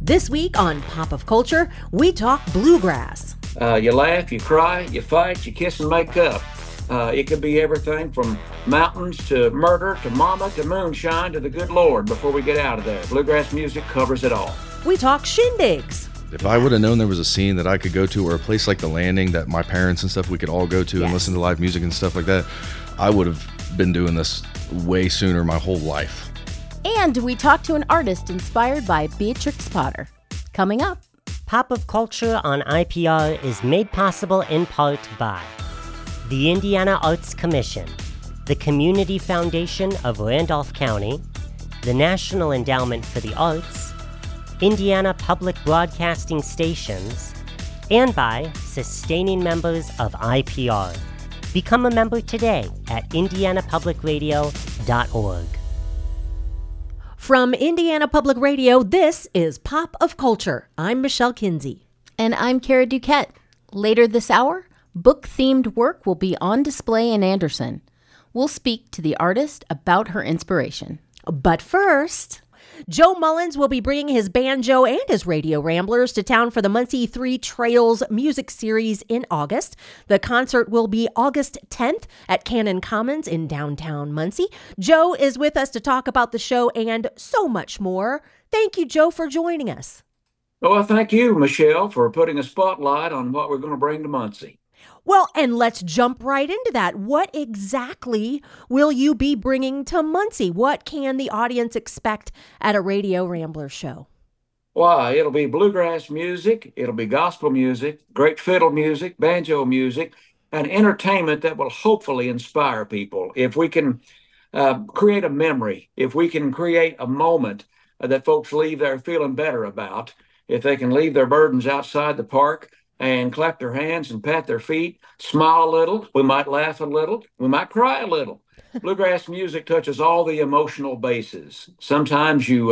This week on Pop of Culture, we talk bluegrass. You laugh, you cry, you fight, you kiss and make up. It could be everything from mountains to murder to mama to moonshine to the good Lord before we get out of there. Bluegrass music covers it all. We talk shindigs. If I would have known there was a scene that I could go to or a place like the Landing that my parents and stuff we could all go to and listen to live music and stuff like that, I would have been doing this way sooner my whole life. And we talk to an artist inspired by Beatrix Potter. Coming up. Pop of Culture on IPR is made possible in part by the Indiana Arts Commission, the Community Foundation of Randolph County, the National Endowment for the Arts, Indiana Public Broadcasting Stations, and by sustaining members of IPR. Become a member today at indianapublicradio.org. From Indiana Public Radio, this is Pop of Culture. I'm Michelle Kinsey. And I'm Kara Duquette. Later this hour, book-themed work will be on display in Anderson. We'll speak to the artist about her inspiration. But first, Joe Mullins will be bringing his banjo and his radio ramblers to town for the Muncie Three Trails music series in August. The concert will be August 10th at Cannon Commons in downtown Muncie. Joe is with us to talk about the show and so much more. Thank you, Joe, for joining us. Well, thank you, Michelle, for putting a spotlight on what we're going to bring to Muncie. Well, and let's jump right into that. What exactly will you be bringing to Muncie? What can the audience expect at a Radio Rambler show? Why, it'll be bluegrass music, it'll be gospel music, great fiddle music, banjo music, and entertainment that will hopefully inspire people. If we can create a memory, if we can create a moment that folks leave there feeling better about, if they can leave their burdens outside the park, and clap their hands and pat their feet, smile a little. We might laugh a little. We might cry a little. Bluegrass music touches all the emotional bases. Sometimes you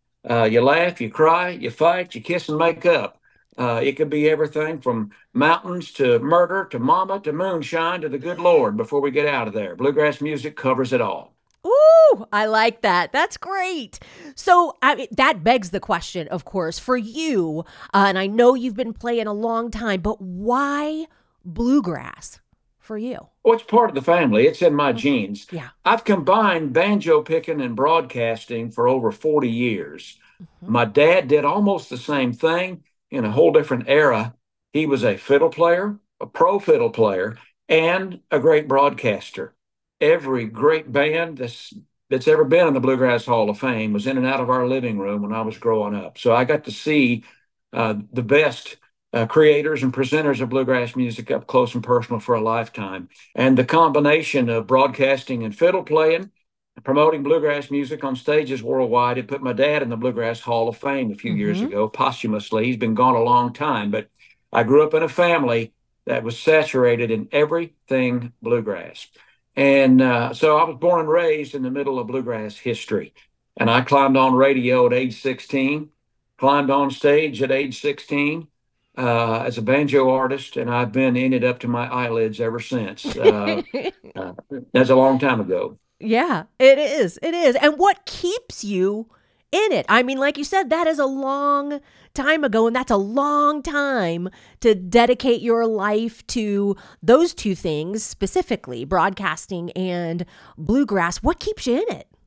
laugh, you cry, you fight, you kiss and make up. It could be everything from mountains to murder to mama to moonshine to the good Lord before we get out of there. Bluegrass music covers it all. Ooh, I like that. That's great. So that begs the question, of course, for you, and I know you've been playing a long time, but why bluegrass for you? Well, it's part of the family. It's in my genes. Yeah. I've combined banjo picking and broadcasting for over 40 years. Mm-hmm. My dad did almost the same thing in a whole different era. He was a fiddle player, a pro fiddle player, and a great broadcaster. Every great band that's ever been in the Bluegrass Hall of Fame was in and out of our living room when I was growing up. So I got to see the best creators and presenters of bluegrass music up close and personal for a lifetime. And the combination of broadcasting and fiddle playing, promoting bluegrass music on stages worldwide, it put my dad in the Bluegrass Hall of Fame a few years ago, posthumously. He's been gone a long time, but I grew up in a family that was saturated in everything bluegrass. And so I was born and raised in the middle of bluegrass history. And I climbed on radio at age 16, climbed on stage at age 16 as a banjo artist, and I've been in it up to my eyelids ever since. That's a long time ago. Yeah, it is. It is. And what keeps you in it? I mean, like you said, that is a long time ago, and that's a long time to dedicate your life to those two things, specifically broadcasting and bluegrass. What keeps you in it?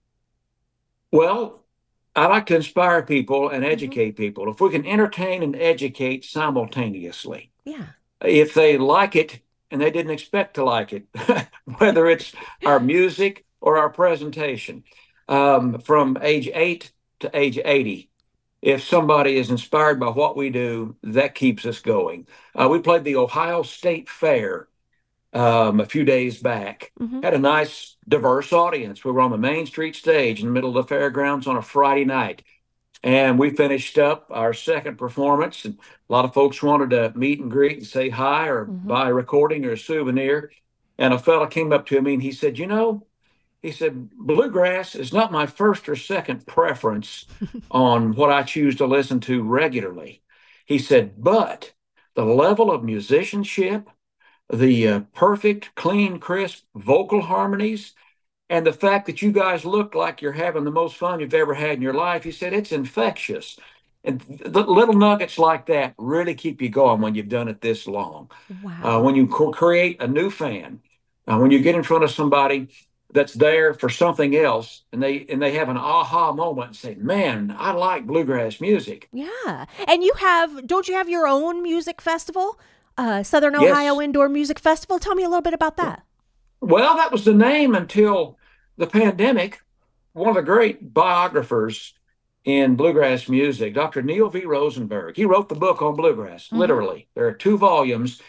Well, I like to inspire people and educate people. If we can entertain and educate simultaneously. Yeah. If they like it and they didn't expect to like it, whether it's our music or our presentation, from age 8 to age 80. If somebody is inspired by what we do, that keeps us going. We played the Ohio State Fair a few days back. Had a nice, diverse audience. We were on the Main Street stage in the middle of the fairgrounds on a Friday night. And we finished up our second performance. And a lot of folks wanted to meet and greet and say hi or buy a recording or a souvenir. And a fella came up to me and he said, he said, bluegrass is not my first or second preference on what I choose to listen to regularly. He said, but the level of musicianship, the perfect, clean, crisp vocal harmonies, and the fact that you guys look like you're having the most fun you've ever had in your life, he said, it's infectious. And the little nuggets like that really keep you going when you've done it this long. Wow. When you create a new fan, when you get in front of somebody that's there for something else, and they have an aha moment and say, "Man, I like bluegrass music." Yeah. And don't you have your own music festival? Southern Yes. Ohio Indoor Music Festival. Tell me a little bit about that. Well, that was the name until the pandemic. One of the great biographers in bluegrass music, Dr. Neil V. Rosenberg, he wrote the book on bluegrass, literally. There are 2 volumes.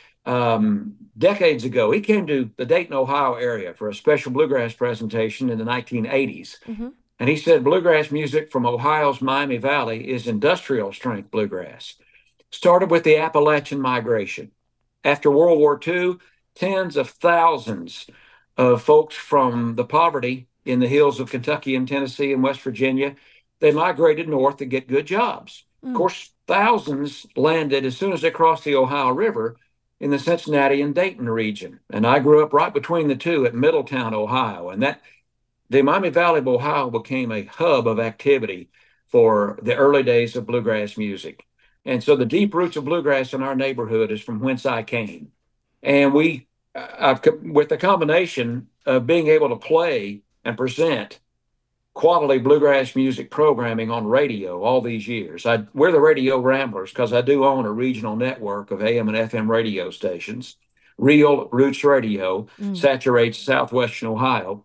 Decades ago, he came to the Dayton, Ohio area for a special bluegrass presentation in the 1980s. And he said bluegrass music from Ohio's Miami Valley is industrial strength bluegrass. Started with the Appalachian migration. After World War II, tens of thousands of folks from the poverty in the hills of Kentucky and Tennessee and West Virginia, they migrated north to get good jobs. Of course, thousands landed as soon as they crossed the Ohio River in the Cincinnati and Dayton region. And I grew up right between the two at Middletown, Ohio. And the Miami Valley of Ohio became a hub of activity for the early days of bluegrass music. And so the deep roots of bluegrass in our neighborhood is from whence I came. And with the combination of being able to play and present quality bluegrass music programming on radio all these years. We're the Radio Ramblers because I do own a regional network of AM and FM radio stations. Real Roots Radio saturates southwestern Ohio.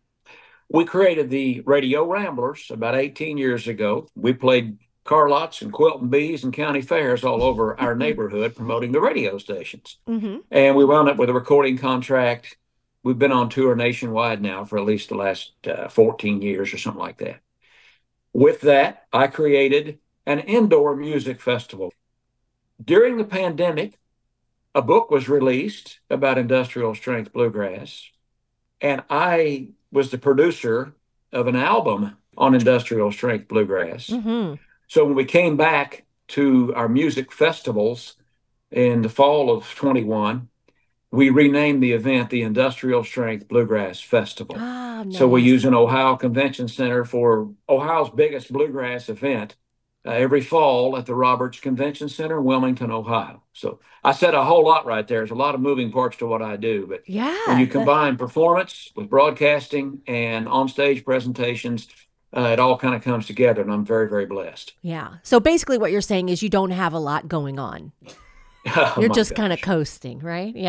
We created the Radio Ramblers about 18 years ago. We played car lots and quilting bees and county fairs all over our neighborhood promoting the radio stations. And we wound up with a recording contract. We've been on tour nationwide now for at least the last 14 years or something like that. With that, I created an indoor music festival. During the pandemic, a book was released about industrial strength bluegrass, and I was the producer of an album on industrial strength bluegrass. So when we came back to our music festivals in the fall of 21, we renamed the event the Industrial Strength Bluegrass Festival. Nice. So we use an Ohio Convention Center for Ohio's biggest bluegrass event every fall at the Roberts Convention Center in Wilmington, Ohio. So I said a whole lot right there. There's a lot of moving parts to what I do, but when you combine performance with broadcasting and on-stage presentations, it all kind of comes together, and I'm very, very blessed. Yeah. So basically what you're saying is you don't have a lot going on. You're just kind of coasting, right? Yeah.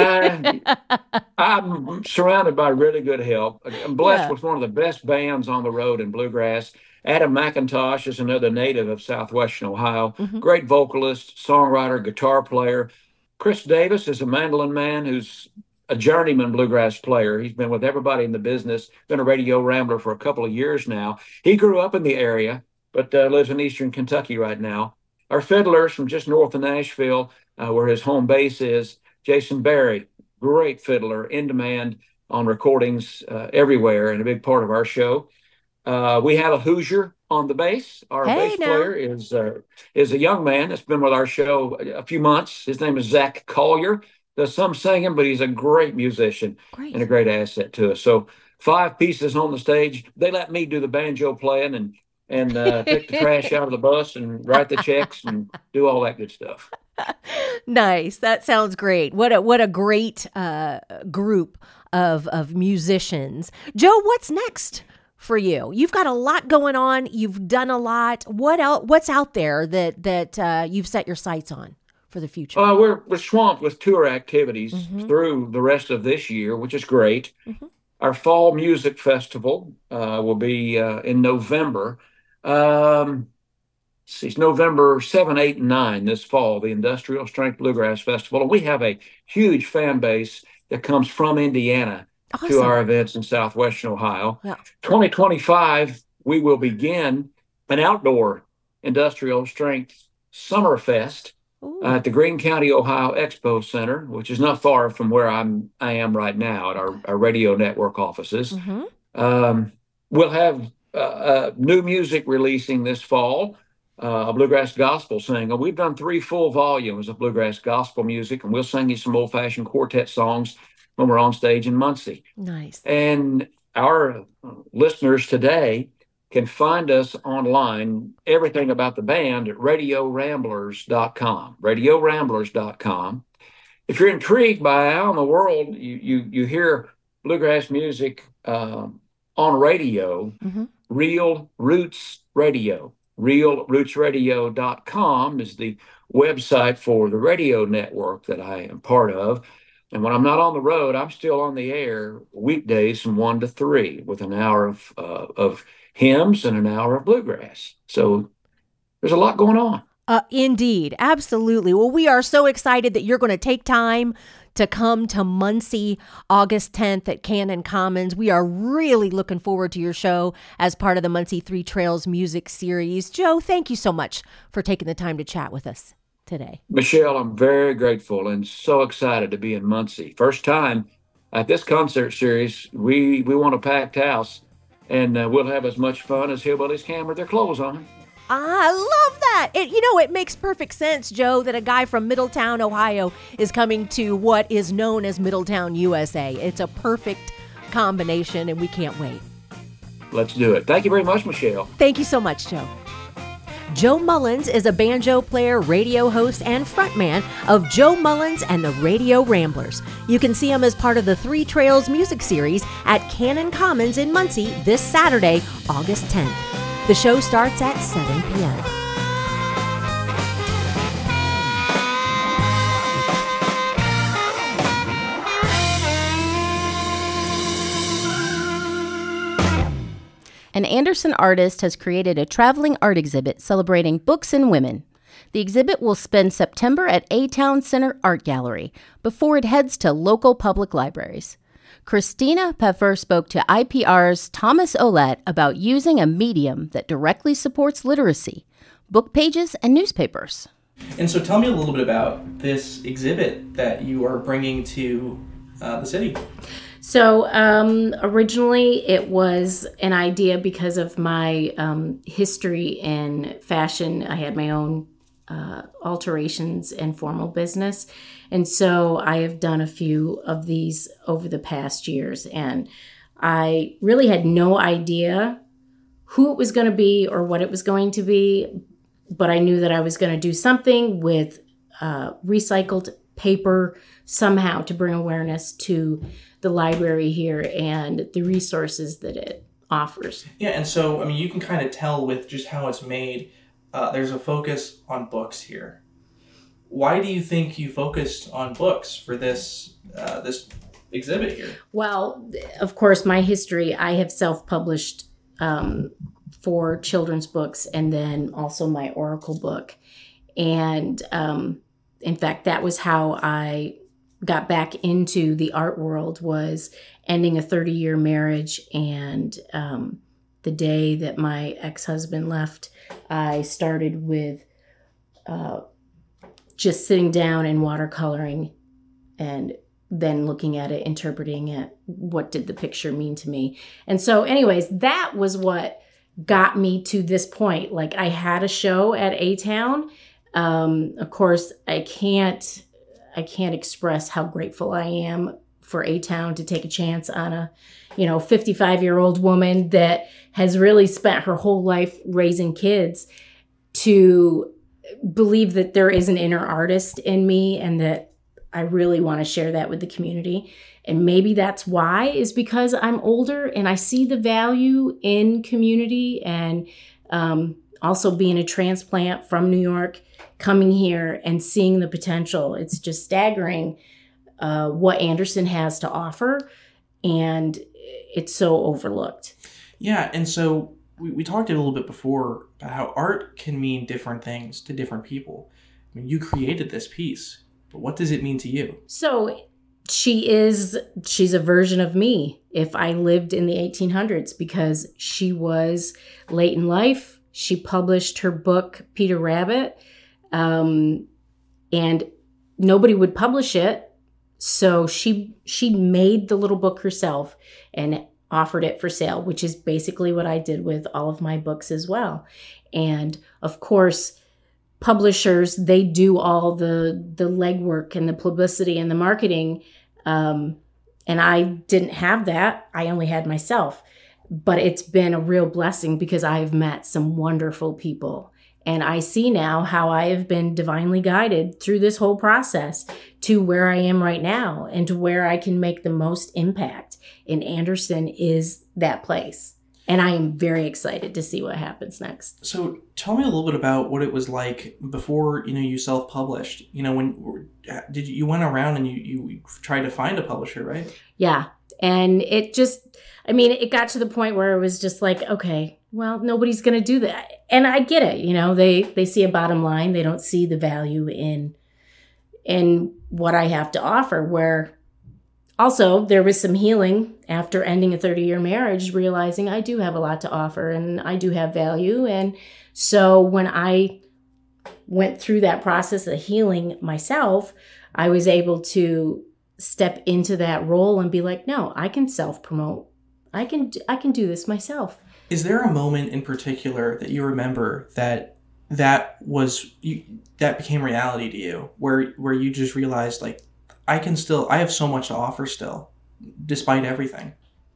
I'm surrounded by really good help. I'm blessed with one of the best bands on the road in bluegrass. Adam McIntosh is another native of southwestern Ohio. Great vocalist, songwriter, guitar player. Chris Davis is a mandolin man who's a journeyman bluegrass player. He's been with everybody in the business, been a radio rambler for a couple of years now. He grew up in the area, but lives in eastern Kentucky right now. Our fiddlers from just north of Nashville, where his home base is, Jason Berry, great fiddler, in demand on recordings everywhere and a big part of our show. We have a Hoosier on the bass. Our bass player is a young man that's been with our show a few months. His name is Zach Collier. Does some singing, but he's a great musician and a great asset to us. So 5 pieces on the stage. They let me do the banjo playing and take the trash out of the bus and write the checks and do all that good stuff. Nice. That sounds great. What a great group of musicians. Joe, what's next for you? You've got a lot going on. You've done a lot. What else? What's out there that you've set your sights on for the future? We're swamped with tour activities through the rest of this year, which is great. Our fall music festival will be in November. It's November 7, 8, and 9 this fall, the Industrial Strength Bluegrass Festival. And we have a huge fan base that comes from Indiana to our events in southwestern Ohio. 2025, we will begin an outdoor industrial strength summer fest at the Greene County, Ohio Expo Center, which is not far from where I am right now at our radio network offices. We'll have new music releasing this fall, a bluegrass gospel single. We've done 3 full volumes of bluegrass gospel music, and we'll sing you some old-fashioned quartet songs when we're on stage in Muncie. Nice. And our listeners today can find us online, everything about the band at radioramblers.com. Radioramblers.com. If you're intrigued by how in the world you hear bluegrass music on radio, Real Roots Radio. RealRootsRadio.com is the website for the radio network that I am part of. And when I'm not on the road, I'm still on the air weekdays from 1 to 3 with an hour of hymns and an hour of bluegrass. So there's a lot going on. Indeed. Absolutely. Well, we are so excited that you're going to take time to come to Muncie August 10th at Cannon Commons. We are really looking forward to your show as part of the Muncie Three Trails music series. Joe, thank you so much for taking the time to chat with us today. Michelle, I'm very grateful and so excited to be in Muncie. First time at this concert series. We want a packed house, and we'll have as much fun as hillbillies can with their clothes on. I love that. It makes perfect sense, Joe, that a guy from Middletown, Ohio is coming to what is known as Middletown, USA. It's a perfect combination, and we can't wait. Let's do it. Thank you very much, Michelle. Thank you so much, Joe. Joe Mullins is a banjo player, radio host, and frontman of Joe Mullins and the Radio Ramblers. You can see him as part of the Three Trails music series at Cannon Commons in Muncie this Saturday, August 10th. The show starts at 7 p.m. An Anderson artist has created a traveling art exhibit celebrating books and women. The exhibit will spend September at A-Town Center Art Gallery before it heads to local public libraries. Christina Peffer spoke to IPR's Thomas Olet about using a medium that directly supports literacy, book pages and newspapers. And so tell me a little bit about this exhibit that you are bringing to the city. So originally it was an idea because of my history in fashion. I had my own alterations and formal business. And so I have done a few of these over the past years. And I really had no idea who it was going to be or what it was going to be. But I knew that I was going to do something with recycled paper somehow to bring awareness to the library here and the resources that it offers. Yeah, and so, I mean, you can kind of tell with just how it's made, there's a focus on books here. Why do you think you focused on books for this exhibit here? Well, of course, my history, I have self-published for children's books and then also my Oracle book. And in fact, that was how I got back into the art world, was ending a 30-year marriage. And the day that my ex-husband left, I started with just sitting down and watercoloring and then looking at it, interpreting it. What did the picture mean to me? And so anyways, that was what got me to this point. Like, I had a show at A-Town. Of course, I can't express how grateful I am for A-Town to take a chance on a, 55-year-old woman that has really spent her whole life raising kids to believe that there is an inner artist in me and that I really want to share that with the community. And maybe that's why, is because I'm older and I see the value in community, and also being a transplant from New York, coming here and seeing the potential. It's just staggering what Anderson has to offer, and it's so overlooked. Yeah, and so we talked a little bit before about how art can mean different things to different people. I mean, you created this piece, but what does it mean to you? So she's a version of me if I lived in the 1800s, because she was late in life. She published her book, Peter Rabbit, and nobody would publish it. So she made the little book herself and offered it for sale, which is basically what I did with all of my books as well. And of course, publishers, they do all the legwork and the publicity and the marketing. And I didn't have that. I only had myself. but it's been a real blessing because I've met some wonderful people. And I see now how I have been divinely guided through this whole process to where I am right now and to where I can make the most impact. And Anderson is that place. And I am very excited to see what happens next. So tell me a little bit about what it was like before, you self-published. When you went around and you tried to find a publisher, right? Yeah. And it got to the point where it was just like, okay, well, nobody's going to do that. And I get it. They see a bottom line. They don't see the value in what I have to offer, where also there was some healing after ending a 30-year marriage, realizing I do have a lot to offer and I do have value. And so when I went through that process of healing myself, I was able to step into that role and be like, no, I can self-promote. I can do this myself. Is there a moment in particular that you remember that became reality to you, where you just realized, like, I have so much to offer still, despite everything?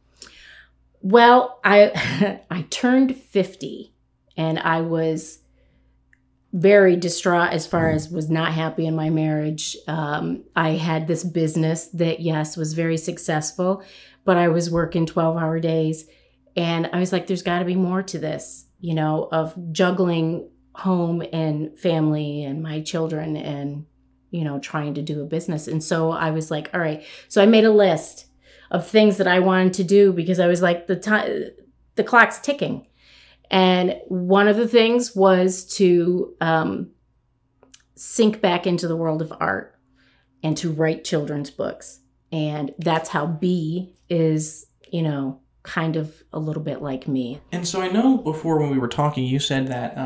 Well, I turned 50 and I was very distraught as far as was not happy in my marriage. I had this business that, yes, was very successful, but I was working 12-hour days. And I was like, there's got to be more to this, of juggling home and family and my children and, trying to do a business. And so I was like, all right. So I made a list of things that I wanted to do because I was like, the clock's ticking. And one of the things was to sink back into the world of art and to write children's books. And that's how B is, kind of a little bit like me. And so I know before when we were talking, you said that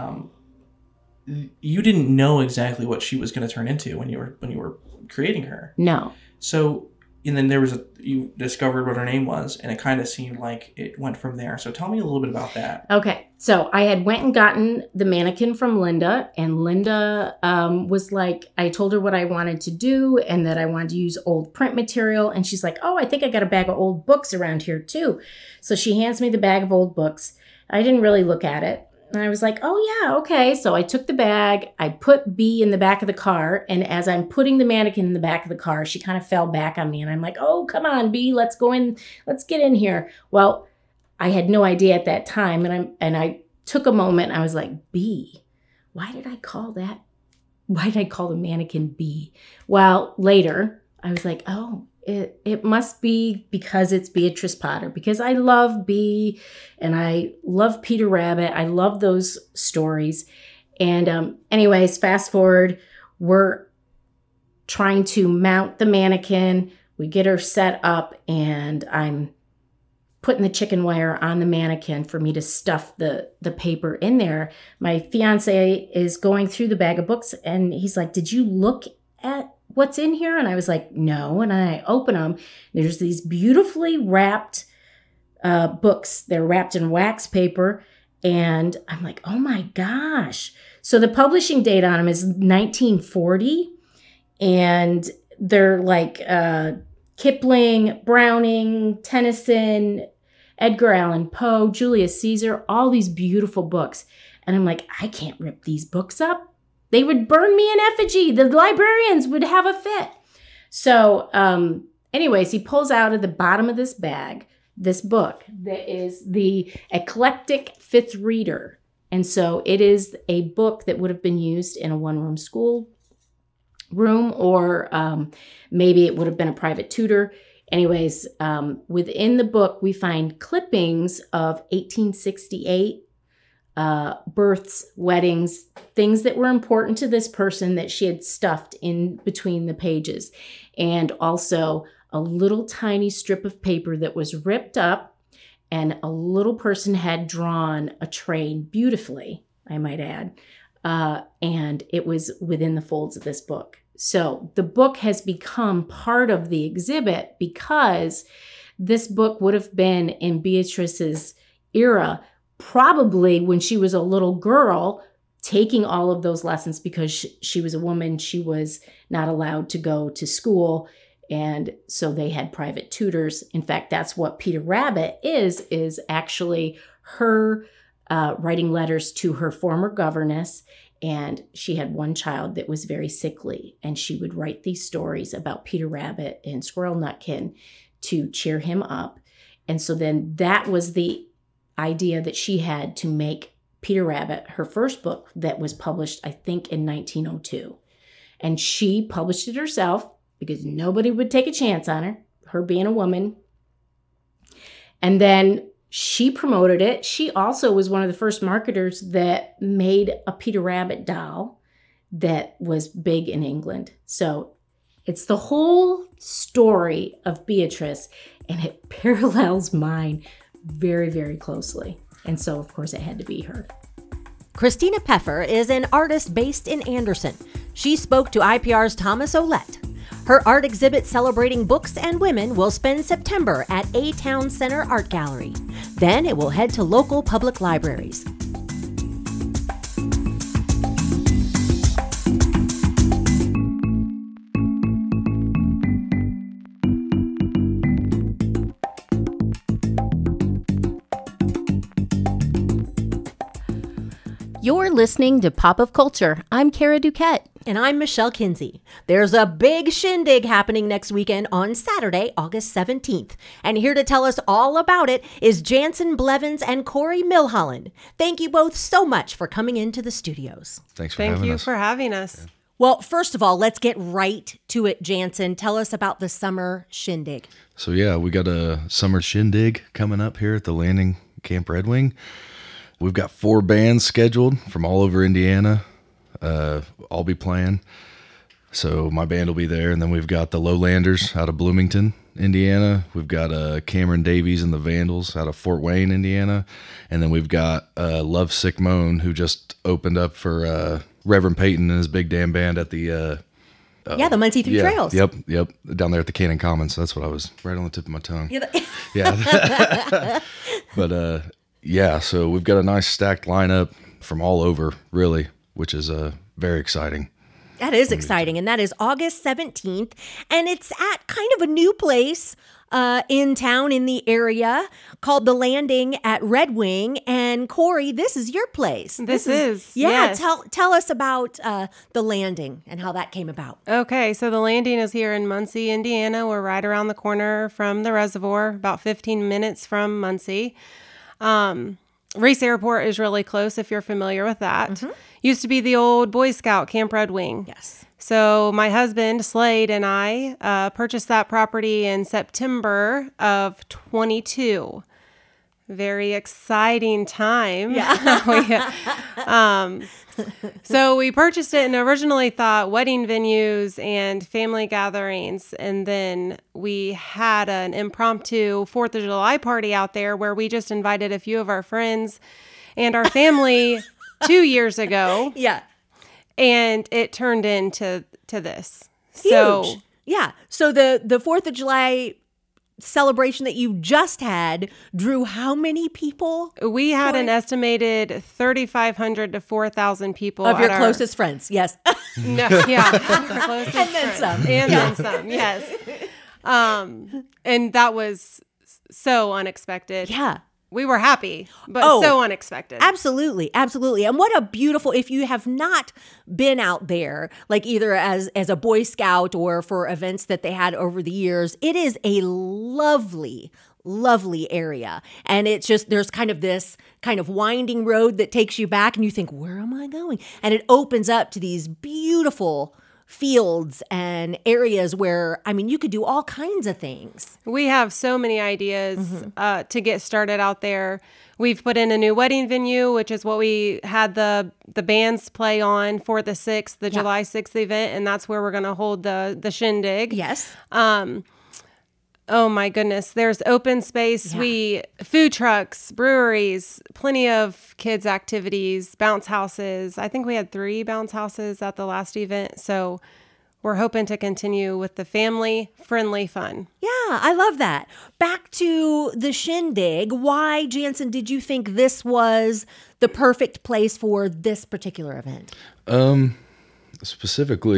you didn't know exactly what she was going to turn into when you were creating her. No. So, and then you discovered what her name was, and it kind of seemed like it went from there. So tell me a little bit about that. Okay. So I had went and gotten the mannequin from Linda, and Linda was like, I told her what I wanted to do and that I wanted to use old print material. And she's like, oh, I think I got a bag of old books around here too. So she hands me the bag of old books. I didn't really look at it. And I was like, oh, yeah, okay. So I took the bag, I put B in the back of the car. And as I'm putting the mannequin in the back of the car, she kind of fell back on me. And I'm like, oh, come on, B, let's go in. Let's get in here. Well, I had no idea at that time. And I took a moment. I was like, B, why did I call the mannequin B? Well, later I was like, oh, it must be because it's Beatrice Potter, because I love Bee and I love Peter Rabbit. I love those stories. And anyways, fast forward, we're trying to mount the mannequin. We get her set up and I'm putting the chicken wire on the mannequin for me to stuff the paper in there. My fiance is going through the bag of books and he's like, did you look at what's in here? And I was like, no. And I open them. There's these beautifully wrapped books. They're wrapped in wax paper. And I'm like, oh my gosh. So the publishing date on them is 1940. And they're like Kipling, Browning, Tennyson, Edgar Allan Poe, Julius Caesar, all these beautiful books. And I'm like, I can't rip these books up. They would burn me in effigy. The librarians would have a fit. So anyways, he pulls out of the bottom of this bag this book that is the Eclectic Fifth Reader. And so it is a book that would have been used in a one-room school room, or maybe it would have been a private tutor. Anyways, within the book, we find clippings of 1868 births, weddings, things that were important to this person that she had stuffed in between the pages. And also a little tiny strip of paper that was ripped up, and a little person had drawn a train beautifully, I might add. And it was within the folds of this book. So the book has become part of the exhibit because this book would have been in Beatrice's era, probably when she was a little girl, taking all of those lessons because she was a woman. She was not allowed to go to school. And so they had private tutors. In fact, that's what Peter Rabbit is actually her writing letters to her former governess. And she had one child that was very sickly. And she would write these stories about Peter Rabbit and Squirrel Nutkin to cheer him up. And so then that was the idea that she had to make Peter Rabbit her first book that was published, I think, in 1902. And she published it herself because nobody would take a chance on her being a woman. And then she promoted it. She also was one of the first marketers that made a Peter Rabbit doll that was big in England. So it's the whole story of Beatrice, and it parallels mine very, very closely. And so, of course, it had to be her. Christina Peffer is an artist based in Anderson. She spoke to IPR's Thomas Ouellette. Her art exhibit celebrating books and women will spend September at A Town Center Art Gallery. Then it will head to local public libraries. You're listening to Pop of Culture. I'm Kara Duquette. And I'm Michelle Kinsey. There's a big shindig happening next weekend on Saturday, August 17th. And here to tell us all about it is Jansen Blevins and Corey Milholland. Thank you both so much for coming into the studios. Thanks for having us. Thank you for having us. Yeah. Well, first of all, let's get right to it, Jansen. Tell us about the summer shindig. So yeah, we got a summer shindig coming up here at the Landing Camp Red Wing. We've got 4 bands scheduled from all over Indiana. I'll be playing. So my band will be there. And then we've got the Lowlanders out of Bloomington, Indiana. We've got Cameron Davies and the Vandals out of Fort Wayne, Indiana. And then we've got Love Sick Moan, who just opened up for Reverend Peyton and his big damn band at the... the Muncie Three Trails. Yep. Down there at the Cannon Commons. That's what I was right on the tip of my tongue. Yeah. But yeah, so we've got a nice stacked lineup from all over, really, which is very exciting. That is exciting. And that is August 17th. And it's at kind of a new place in town, in the area, called The Landing at Red Wing. And Corey, this is your place. This is. Yeah, Yes. tell us about The Landing and how that came about. Okay, so the Landing is here in Muncie, Indiana. We're right around the corner from the reservoir, about 15 minutes from Muncie. Reese Airport is really close if you're familiar with that. Mm-hmm. Used to be the old Boy Scout Camp Red Wing. Yes. So my husband, Slade, and I purchased that property in September of 22. Very exciting time. Yeah. So we purchased it and originally thought wedding venues and family gatherings. And then we had an impromptu 4th of July party out there where we just invited a few of our friends and our family 2 years ago. Yeah. And it turned into this. Huge. So yeah. So the 4th of July celebration that you just had drew how many people? we had an estimated 3,500 to 4,000 people. Of your at closest friends, yes. No, yeah. Our closest And then friends. some. And Yeah. then some, yes. And that was so unexpected. Yeah. We were happy, but Oh, so unexpected. Absolutely. Absolutely. And what a beautiful, if you have not been out there, like either as a Boy Scout or for events that they had over the years, it is a lovely, lovely area. And it's just, there's kind of this kind of winding road that takes you back and you think, where am I going? And it opens up to these beautiful fields and areas where, I mean, you could do all kinds of things. We have so many ideas to get started out there. We've put in a new wedding venue, which is what we had the bands play on for the 6th, the July 6th event, and that's where we're going to hold the shindig. Yes. Oh my goodness. There's open space. Food trucks, breweries, plenty of kids activities, bounce houses. I think we had 3 bounce houses at the last event. So we're hoping to continue with the family friendly fun. Yeah, I love that. Back to the shindig. Why, Jansen, did you think this was the perfect place for this particular event? Specifically,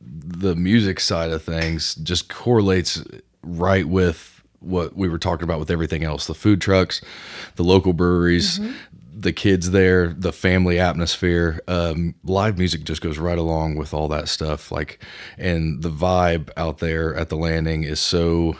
the music side of things just correlates right with what we were talking about with everything else, the food trucks, the local breweries, the kids there, the family atmosphere. Live music just goes right along with all that stuff. Like, and the vibe out there at the Landing is so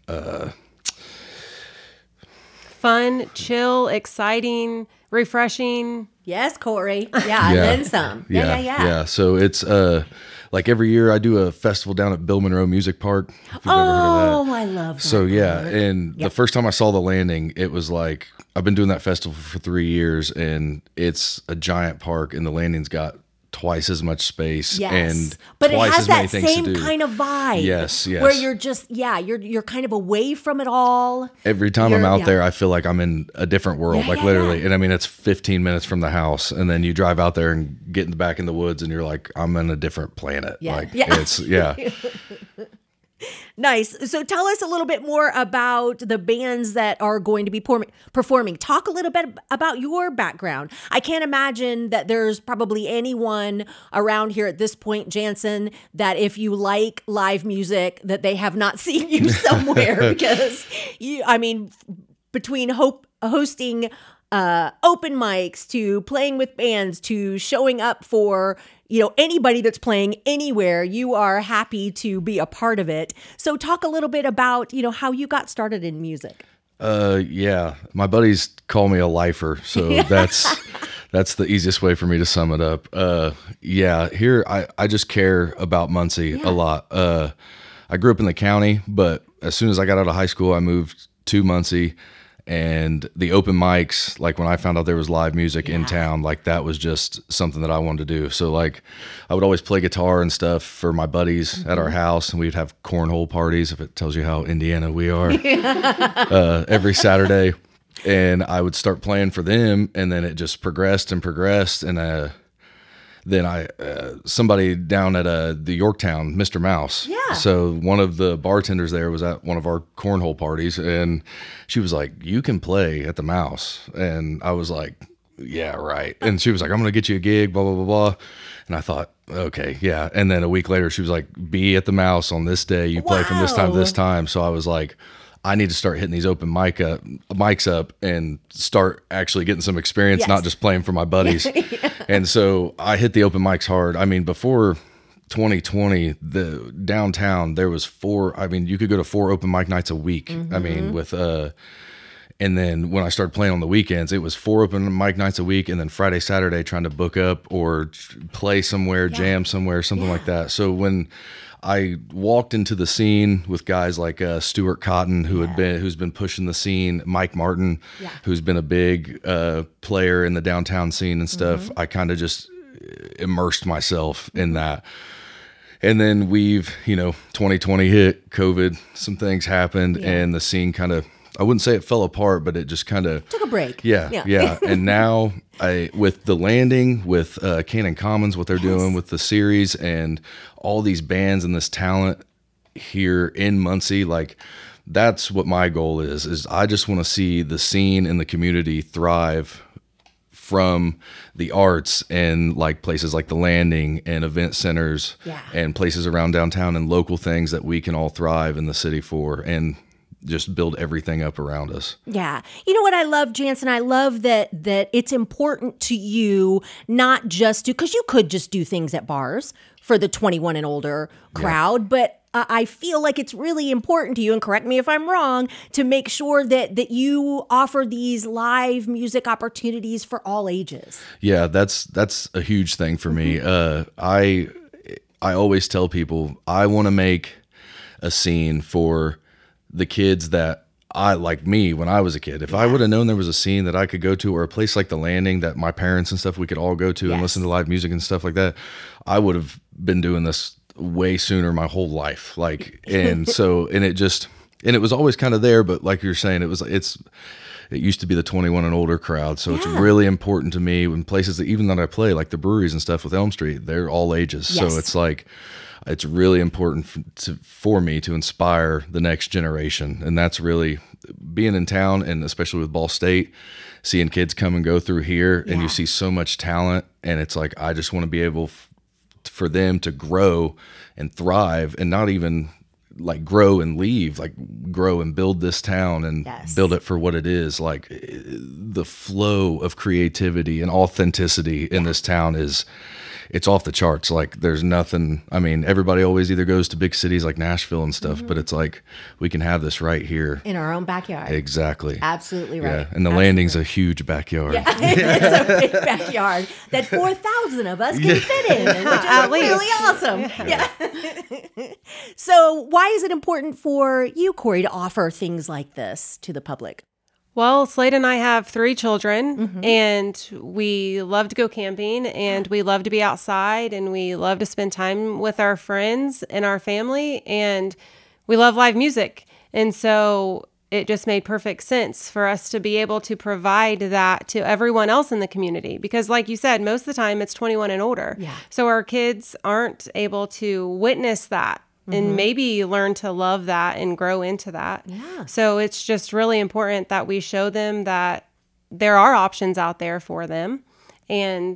fun, chill, exciting, refreshing. Yes, Corey. Yeah, and then some. Yeah. So it's like every year I do a festival down at Bill Monroe Music Park. If you've ever heard of that. I love that. So and the first time I saw the Landing, it was like, I've been doing that festival for 3 years, and it's a giant park, and the Landing's got twice as much space and but it twice has as many that things to same do. kind of vibe. Yes. Where you're just you're kind of away from it all. Every time I'm out there, I feel like I'm in a different world, literally. And I mean, it's 15 minutes from the house, and then you drive out there and get in the back in the woods, and you're like, I'm on a different planet. It's Nice. So tell us a little bit more about the bands that are going to be performing. Talk a little bit about your background. I can't imagine that there's probably anyone around here at this point, Jansen, that if you like live music, that they have not seen you somewhere because between hosting open mics to playing with bands to showing up for anybody that's playing anywhere, you are happy to be a part of it. So talk a little bit about how you got started in music. My buddies call me a lifer, so that's the easiest way for me to sum it up. Here I just care about Muncie a lot. I grew up in the county, but as soon as I got out of high school, I moved to Muncie. And the open mics, like when I found out there was live music in town, like that was just something that I wanted to do. So like I would always play guitar and stuff for my buddies at our house, and we'd have cornhole parties, if it tells you how Indiana we are, every Saturday. And I would start playing for them, and then it just progressed. And then somebody down at the Yorktown, Mr. Mouse. Yeah. So one of the bartenders there was at one of our cornhole parties, and she was like, "You can play at the Mouse." And I was like, "Yeah, right." And she was like, "I'm going to get you a gig, blah, blah, blah, blah." And I thought, okay, yeah. And then a week later, she was like, "Be at the Mouse on this day. You play from this time to this time." So I was like, I need to start hitting these open mics up and start actually getting some experience, not just playing for my buddies. And so I hit the open mics hard. I mean, before 2020, the downtown, there was you could go to 4 open mic nights a week. I mean, and then when I started playing on the weekends, it was 4 open mic nights a week, and then Friday, Saturday, trying to book up or play somewhere, jam somewhere, something like that. So when I walked into the scene with guys like Stuart Cotton, who's been pushing the scene, Mike Martin, who's been a big player in the downtown scene and stuff. I kind of just immersed myself in that. And then 2020 hit, COVID, some things happened, and the scene kind of, I wouldn't say it fell apart, but it just kind of took a break. Yeah. And now with the Landing, with Cannon Commons, what they're doing with the series and all these bands and this talent here in Muncie, like that's what my goal is I just want to see the scene and the community thrive from the arts and like places like the Landing and event centers and places around downtown and local things that we can all thrive in the city for, and just build everything up around us. Yeah. You know what I love, Jansen? I love that it's important to you not just to, because you could just do things at bars for the 21 and older crowd, but I feel like it's really important to you, and correct me if I'm wrong, to make sure that you offer these live music opportunities for all ages. Yeah, that's a huge thing for me. I always tell people I want to make a scene for the kids that like me when I was a kid. If I would have known there was a scene that I could go to, or a place like the Landing that my parents and stuff we could all go to and listen to live music and stuff like that, I would have been doing this way sooner my whole life. And it was always kind of there, but like you're saying, it used to be the 21 and older crowd. So it's really important to me when places that I play, like the breweries and stuff with Elm Street, they're all ages. Yes. So it's like, it's really important for me to inspire the next generation. And that's really being in town, and especially with Ball State, seeing kids come and go through here, and you see so much talent. And it's like, I just want to be able for them to grow and thrive, and not even like grow and leave, like grow and build this town and build it for what it is. Like the flow of creativity and authenticity in this town it's off the charts. Like there's nothing, I mean, everybody always either goes to big cities like Nashville and stuff, but it's like, we can have this right here. In our own backyard. Exactly. Absolutely right. Yeah. And the Landing's a huge backyard. Yeah. It's a big backyard that 4,000 of us can fit in, which is really awesome. Yeah. So why is it important for you, Corey, to offer things like this to the public? Well, Slade and I have 3 children, and we love to go camping, and we love to be outside, and we love to spend time with our friends and our family, and we love live music. And so it just made perfect sense for us to be able to provide that to everyone else in the community. Because like you said, most of the time it's 21 and older. Yeah. So our kids aren't able to witness that. And maybe learn to love that and grow into that. Yeah. So it's just really important that we show them that there are options out there for them. And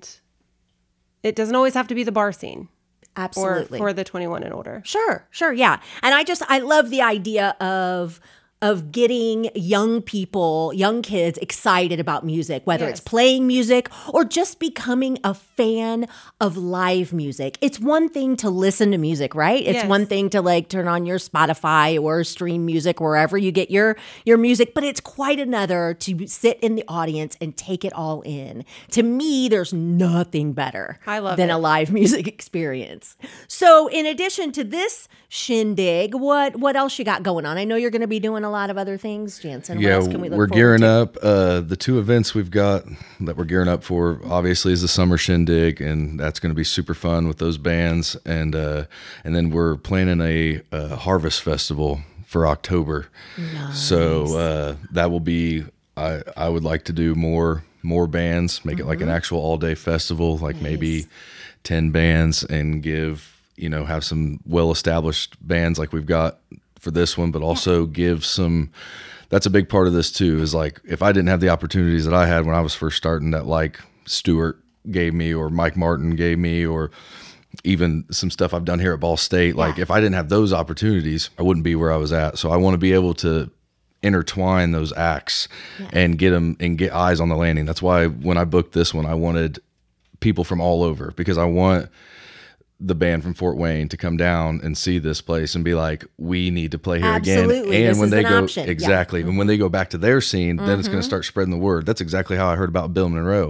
it doesn't always have to be the bar scene. Absolutely. Or for the 21 and older. Sure, yeah. And I love the idea of getting young people, young kids excited about music, whether it's playing music or just becoming a fan of live music. It's one thing to listen to music, right? It's one thing to like turn on your Spotify or stream music wherever you get your music, but it's quite another to sit in the audience and take it all in. To me, there's nothing better than a live music experience. So in addition to this shindig, what else you got going on? I know you're going to be doing a lot of other things, Jansen. What else can we look we're forward gearing to? up. The 2 events we've got that we're gearing up for, obviously, is the Summer Shindig, and that's going to be super fun with those bands. And then we're planning a Harvest Festival for October. Nice. So that will be. I would like to do more bands, make it like an actual all-day festival, like maybe 10 bands, and have some well-established bands like we've got for this one, but also give some. That's a big part of this too, is like, if I didn't have the opportunities that I had when I was first starting, that like Stuart gave me or Mike Martin gave me, or even some stuff I've done here at Ball State, like if I didn't have those opportunities, I wouldn't be where I was at. So I want to be able to intertwine those acts and get them and get eyes on the Landing. That's why when I booked this one, I wanted people from all over, because I want the band from Fort Wayne to come down and see this place and be like, we need to play here again. And this when is they an go option. exactly, and when they go back to their scene, then it's going to start spreading the word. That's exactly how I heard about Bill Monroe.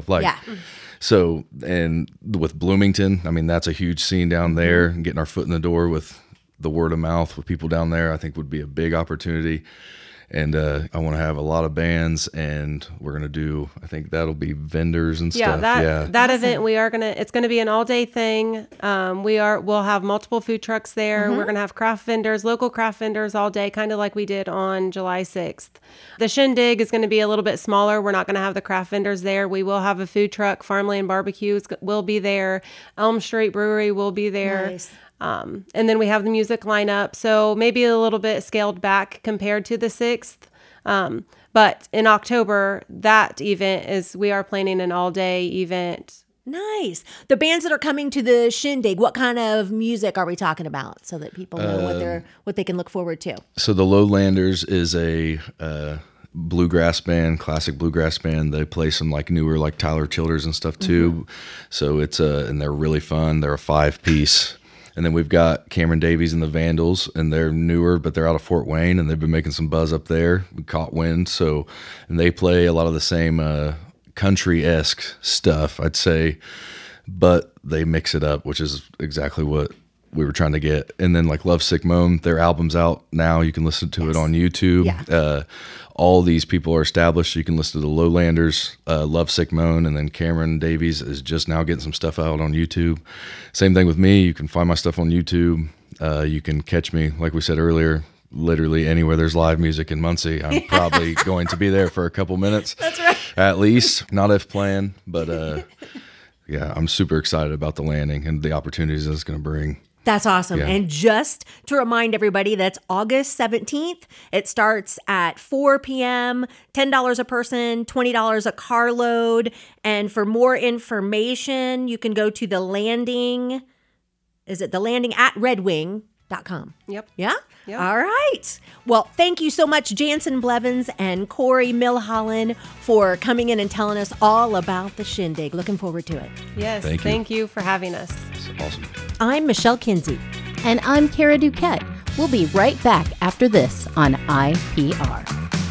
So, and with Bloomington, I mean, that's a huge scene down there, and getting our foot in the door with the word of mouth with people down there, I think would be a big opportunity. And I want to have a lot of bands, and we're going to do, I think that'll be vendors and stuff. That event, it's going to be an all day thing. We'll have multiple food trucks there. We're going to have craft vendors, local craft vendors all day, kind of like we did on July 6th. The Shindig is going to be a little bit smaller. We're not going to have the craft vendors there. We will have a food truck. Farmland Barbecue will be there. Elm Street Brewery will be there. Nice. And then we have the music lineup, so maybe a little bit scaled back compared to the 6th. But in October, that event we are planning an all-day event. Nice. The bands that are coming to the Shindig, what kind of music are we talking about, so that people know what they can look forward to? So the Lowlanders is a bluegrass band, classic bluegrass band. They play some like newer, like Tyler Childers and stuff too. So it's and they're really fun. They're a 5-piece. And then we've got Cameron Davies and the Vandals, and they're newer, but they're out of Fort Wayne, and they've been making some buzz up there. We caught wind, and they play a lot of the same country-esque stuff, I'd say, but they mix it up, which is exactly what we were trying to get. And then like Love Sick Moan, their album's out now. You can listen to it on YouTube. Yeah. All these people are established. You can listen to the Lowlanders, Love Sick Moan, and then Cameron Davies is just now getting some stuff out on YouTube. Same thing with me. You can find my stuff on YouTube. You can catch me, like we said earlier, literally anywhere there's live music in Muncie. I'm probably going to be there for a couple minutes. That's right. At least, not if planned, but yeah, I'm super excited about the Landing and the opportunities it's going to bring. That's awesome. Yeah. And just to remind everybody, that's August 17th. It starts at 4 p.m., $10 a person, $20 a carload. And for more information, you can go to thelanding.com. is it the landing at redwing.com? Yep. Yeah? Yep. All right. Well, thank you so much, Jansen Blevins and Corey Milholland, for coming in and telling us all about the Shindig. Looking forward to it. Yes. Thank you. Thank you for having us. It's awesome. I'm Michelle Kinsey. And I'm Kara Duquette. We'll be right back after this on IPR.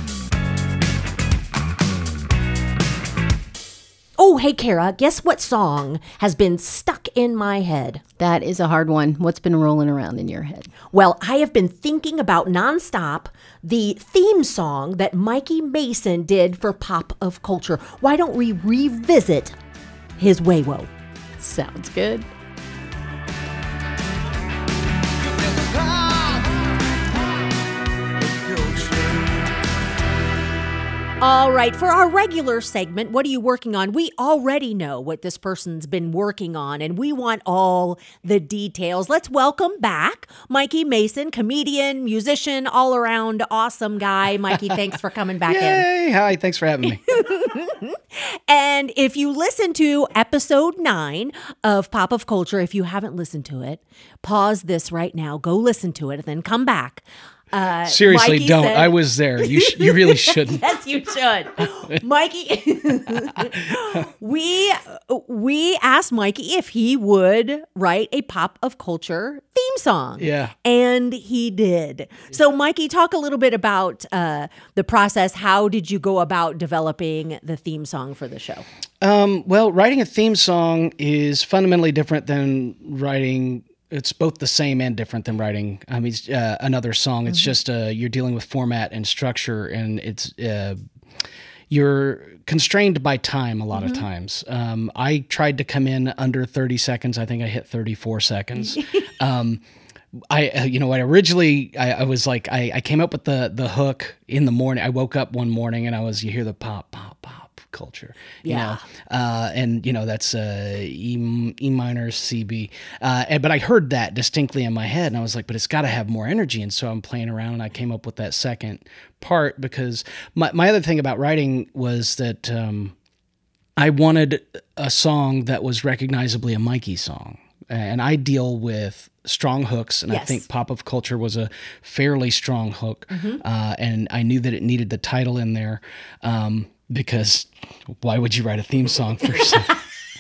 Oh, hey, Kara, guess what song has been stuck in my head? That is a hard one. What's been rolling around in your head? Well, I have been thinking about nonstop the theme song that Mikey Mason did for Pop of Culture. Why don't we revisit his Way-Wo? Sounds good. All right, for our regular segment, what are you working on? We already know what this person's been working on, and we want all the details. Let's welcome back Mikey Mason, comedian, musician, all-around awesome guy. Mikey, thanks for coming back in. Yay! Hi, thanks for having me. And if you listen to episode 9 of Pop of Culture, if you haven't listened to it, pause this right now, go listen to it, and then come back. Seriously, Mikey don't. said- I was there. You really shouldn't. Yes, you should. Mikey, we asked Mikey if he would write a Pop of Culture theme song. Yeah. And he did. So, Mikey, talk a little bit about the process. How did you go about developing the theme song for the show? Well, writing a theme song is fundamentally different than writing. It's both the same and different than writing another song. It's just you're dealing with format and structure, and it's you're constrained by time a lot of times. I tried to come in under 30 seconds. I think I hit 34 seconds. I was like, I came up with the hook in the morning. I woke up one morning and you hear the pop, pop, pop culture, you know, and that's E minor CB. But I heard that distinctly in my head and I was like, but it's got to have more energy. And so I'm playing around and I came up with that second part because my other thing about writing was that I wanted a song that was recognizably a Mikey song. And I deal with strong hooks, and I think Pop of Culture was a fairly strong hook. And I knew that it needed the title in there because why would you write a theme song for something?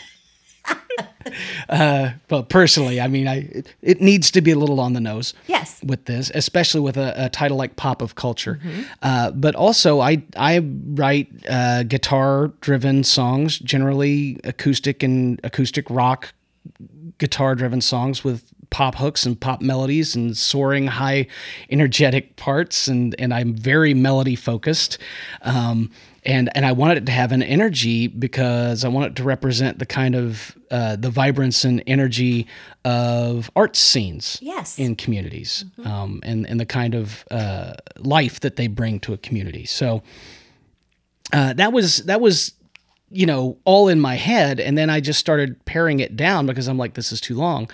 Well, personally, I mean, it needs to be a little on the nose. Yes. With this, especially with a title like Pop of Culture. But also, I write guitar-driven songs, generally acoustic rock guitar-driven songs with pop hooks and pop melodies and soaring high energetic parts, and I'm very melody focused. And I wanted it to have an energy because I want it to represent the kind of the vibrance and energy of arts scenes in communities, and the kind of life that they bring to a community. So that was all in my head, and then I just started paring it down because I'm like, this is too long.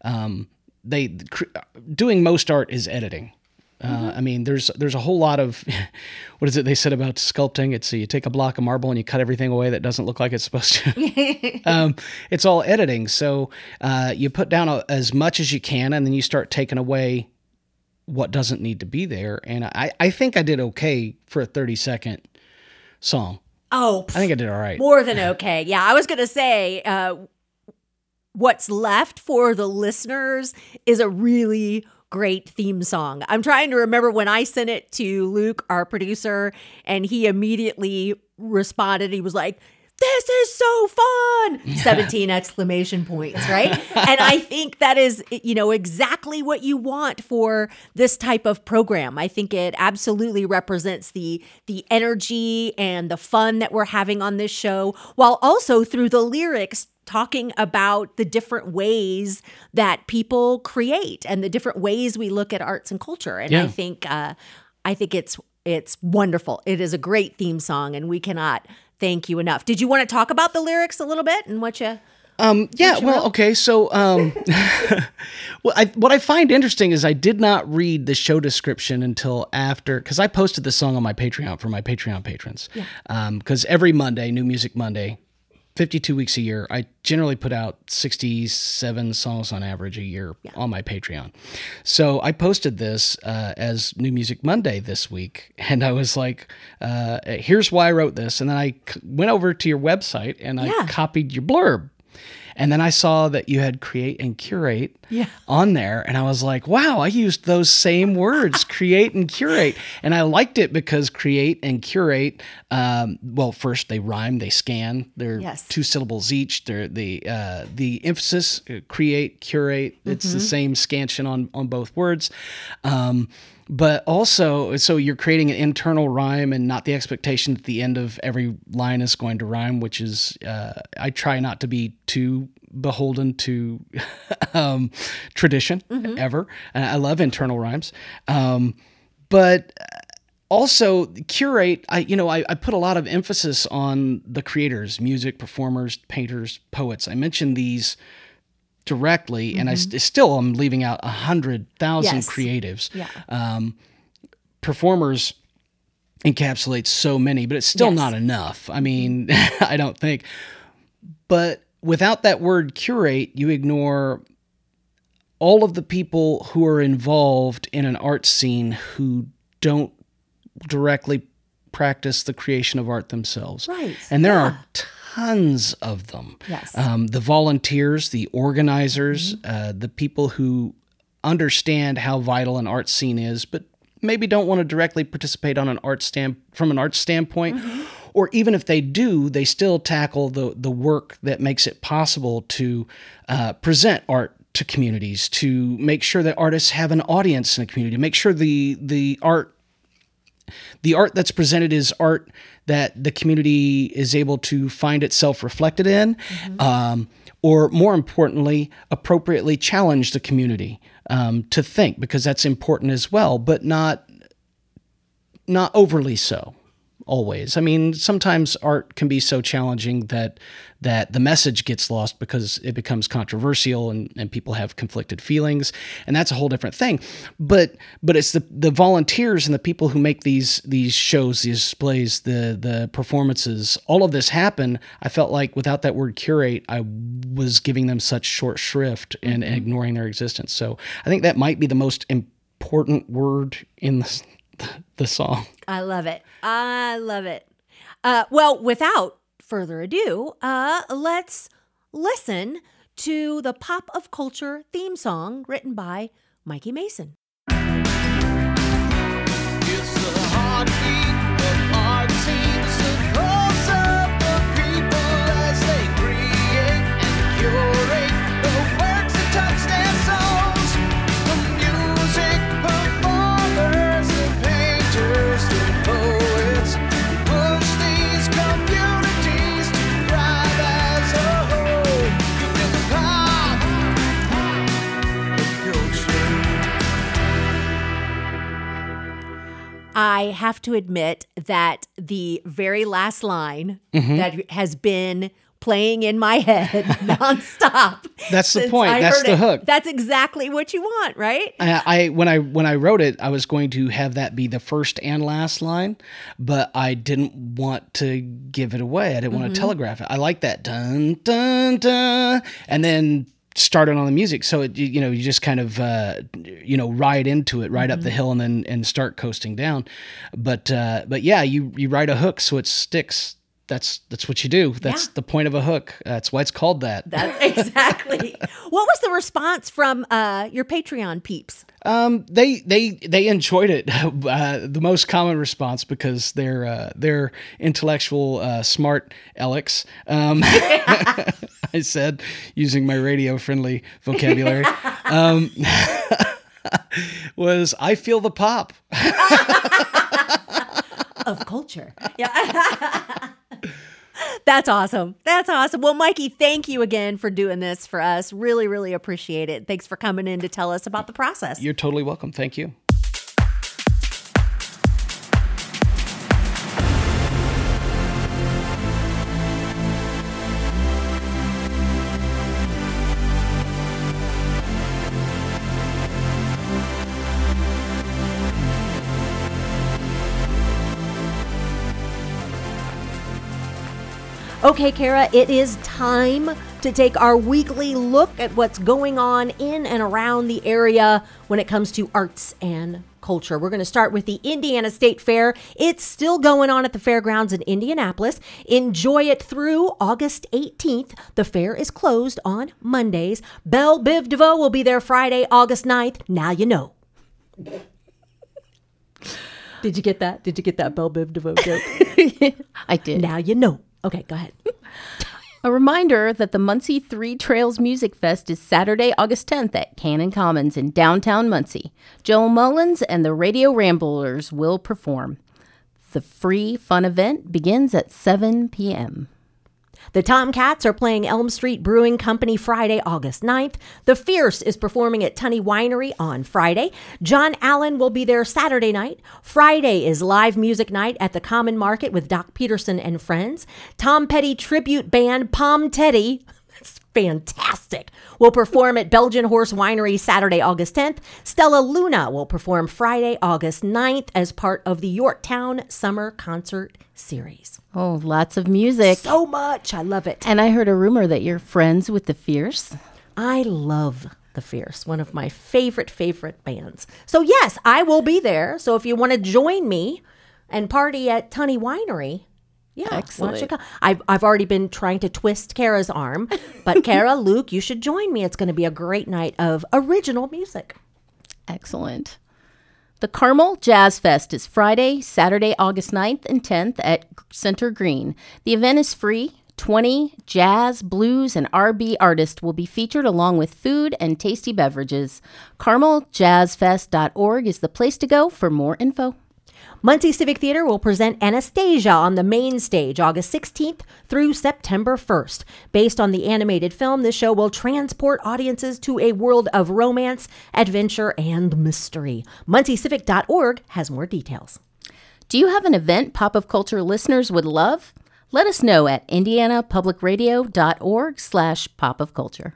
Doing most art is editing. I mean, there's a whole lot of, what is it they said about sculpting? It's you take a block of marble and you cut everything away that doesn't look like it's supposed to. It's all editing. So you put down as much as you can, and then you start taking away what doesn't need to be there. And I think I did okay for a 30-second song. Oh, I think I did all right. More than okay. Yeah, I was going to say what's left for the listeners is a really great theme song. I'm trying to remember when I sent it to Luke, our producer, and he immediately responded. He was like, "This is so fun!" 17 exclamation points, right? And I think that is, exactly what you want for this type of program. I think it absolutely represents the energy and the fun that we're having on this show, while also through the lyrics talking about the different ways that people create and the different ways we look at arts and culture. And I think it's wonderful. It is a great theme song, and we cannot thank you enough. Did you want to talk about the lyrics a little bit and what you? Okay. So, what I find interesting is I did not read the show description until after, because I posted the song on my Patreon for my Patreon patrons. Because every Monday, New Music Monday, 52 weeks a year. I generally put out 67 songs on average a year on my Patreon. So I posted this as New Music Monday this week, and I was like, here's why I wrote this. And then I went over to your website and I copied your blurb. And then I saw that you had create and curate on there. And I was like, wow, I used those same words, create and curate. And I liked it because create and curate, well, first they rhyme, they scan. They're 2 syllables each. They're the emphasis, create, curate, it's the same scansion on both words. But also, so you're creating an internal rhyme and not the expectation that the end of every line is going to rhyme, which is, I try not to be too beholden to tradition ever. I love internal rhymes. But also curate, I put a lot of emphasis on the creators, music, performers, painters, poets. I mentioned these directly, and I still am leaving out 100,000 creatives. Performers encapsulates so many, but it's still not enough. I mean, I don't think. But without that word curate, you ignore all of the people who are involved in an art scene who don't directly practice the creation of art themselves. Right. And there are tons of them. Yes. The volunteers, the organizers, the people who understand how vital an art scene is, but maybe don't want to directly participate on from an art standpoint. Or even if they do, they still tackle the work that makes it possible to present art to communities, to make sure that artists have an audience in a community, make sure the art that's presented is art that the community is able to find itself reflected in, or more importantly, appropriately challenge the community to think, because that's important as well, but not overly so. Always. I mean, sometimes art can be so challenging that the message gets lost because it becomes controversial and people have conflicted feelings, and that's a whole different thing. But it's the volunteers and the people who make these shows, these displays, the performances, all of this happen. I felt like without that word curate, I was giving them such short shrift and ignoring their existence. So I think that might be the most important word in the song. I love it. I love it. Well, without further ado, let's listen to the Pop of Culture theme song written by Mikey Mason. It's the heartbeat of our team. It's the pulse of the people as they create and curate the works that touch their souls. The music performers, the painters, the poets, push these communities to thrive as a whole. In the pop of culture. I have to admit that the very last line that has been playing in my head nonstop. That's the since point. I That's heard the it. hook. That's exactly what you want, right? When I wrote it, I was going to have that be the first and last line, but I didn't want to give it away. I didn't want to telegraph it. I like that dun dun dun, and then started on the music. So you just kind of ride into it, ride up the hill, and start coasting down. But yeah, you write a hook so it sticks. That's what you do. That's the point of a hook. That's why it's called that. That's exactly. What was the response from your Patreon peeps? They enjoyed it. The most common response, because they're intellectual, smart Alex. I said, using my radio friendly vocabulary, was I feel the pop Of culture. Yeah. That's awesome. That's awesome. Well, Mikey, thank you again for doing this for us. Really, really appreciate it. Thanks for coming in to tell us about the process. You're totally welcome. Thank you. Okay, Kara, it is time to take our weekly look at what's going on in and around the area when it comes to arts and culture. We're going to start with the Indiana State Fair. It's still going on at the fairgrounds in Indianapolis. Enjoy it through August 18th. The fair is closed on Mondays. Belle Biv DeVoe will be there Friday, August 9th. Now you know. Did you get that? Did you get that Belle Biv DeVoe joke? I did. Now you know. Okay, go ahead. A reminder that the Muncie 3 Trails Music Fest is Saturday, August 10th at Cannon Commons in downtown Muncie. Joel Mullins and the Radio Ramblers will perform. The free fun event begins at 7 p.m. The Tomcats are playing Elm Street Brewing Company Friday, August 9th. The Fierce is performing at Tunney Winery on Friday. John Allen will be there Saturday night. Friday is live music night at the Common Market with Doc Peterson and friends. Tom Petty tribute band Palm Teddy, that's fantastic, will perform at Belgian Horse Winery Saturday, August 10th. Stella Luna will perform Friday, August 9th as part of the Yorktown Summer Concert Series. Oh, lots of music. So much. I love it. And I heard a rumor that you're friends with the Fierce. I love the Fierce, one of my favorite bands. So yes, I will be there. So if you want to join me and party at Tunney Winery, yeah, excellent. Why don't you come? I've already been trying to twist Kara's arm, but Kara, Luke, you should join me. It's going to be a great night of original music. Excellent. The Carmel Jazz Fest is Friday, Saturday, August 9th and 10th at Center Green. The event is free. 20 jazz, blues, and R&B artists will be featured along with food and tasty beverages. CarmelJazzFest.org is the place to go for more info. Muncie Civic Theater will present Anastasia on the main stage August 16th through September 1st. Based on the animated film, this show will transport audiences to a world of romance, adventure, and mystery. MuncieCivic.org has more details. Do you have an event Pop of Culture listeners would love? Let us know at indianapublicradio.org/popofculture.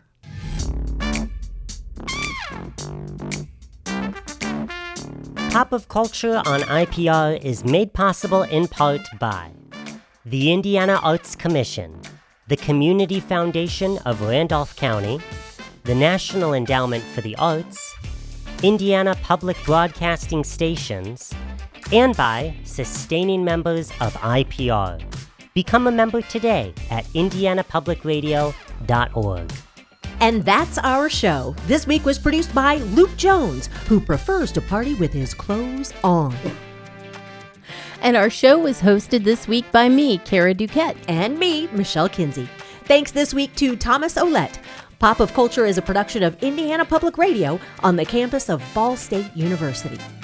Pop of Culture on IPR is made possible in part by the Indiana Arts Commission, the Community Foundation of Randolph County, the National Endowment for the Arts, Indiana Public Broadcasting Stations, and by sustaining members of IPR. Become a member today at indianapublicradio.org. And that's our show. This week was produced by Luke Jones, who prefers to party with his clothes on. And our show was hosted this week by me, Kara Duquette. And me, Michelle Kinsey. Thanks this week to Thomas Ouellette. Pop of Culture is a production of Indiana Public Radio on the campus of Ball State University.